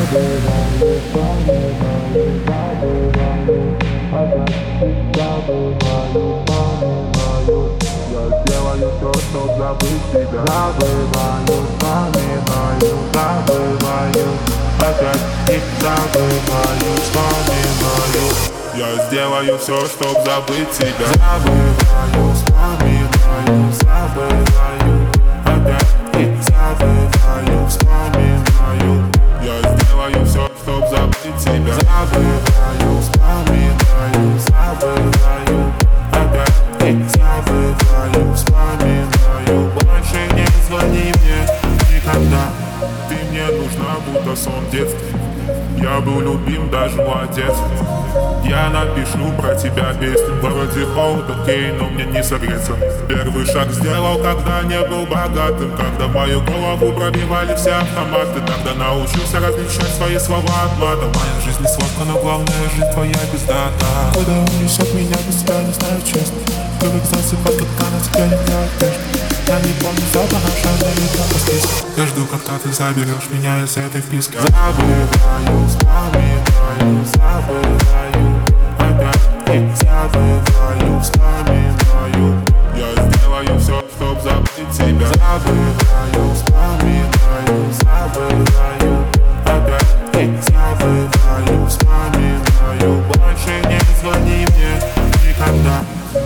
Сделаю все, чтоб забыть тебя. Забываю, вспоминаю, забываю. Опять и забываю, вспоминаю. Я сделаю все, чтоб забыть тебя. Забываю, вспоминаю, забываю. Опять и забываю, вспоминаю. Я сделаю все, чтоб забыть тебя. Забываю, вспоминаю, забываю. Опять и забываю, вспоминаю. Больше не звони мне никогда. Ты мне нужна, будто сон детства. Я был любим, даже молодец. Я напишу про тебя песню. Вроде холод, окей, но мне не согреться. Первый шаг сделал, когда не был богатым. Когда в мою голову пробивали все автоматы. Тогда научился различать свои слова от мата. Моя жизнь не сладка, но главное, жизнь твоя бездата. Куда унесет меня, без тебя не знаю честно. Привык засыпать, как на тебя не одежда. Я не помню запах, а шагает по списку. Я жду, когда ты заберешь меня из этой вписки. Забываю, вспоминаю, забываю. Опять и забываю, вспоминаю. Я сделаю все, чтоб забыть тебя. Забываю, вспоминаю, забываю. Опять и забываю, вспоминаю. Больше не звони мне никогда.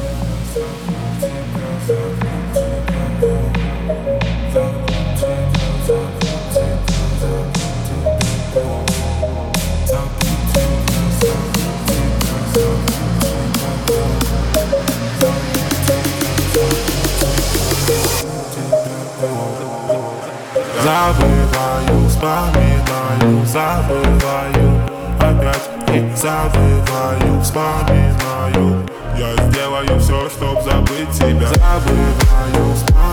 Забываю, вспоминаю, забываю. Опять и забываю, вспоминаю. Я сделаю все, чтоб забыть тебя. Забываю, вспоминаю.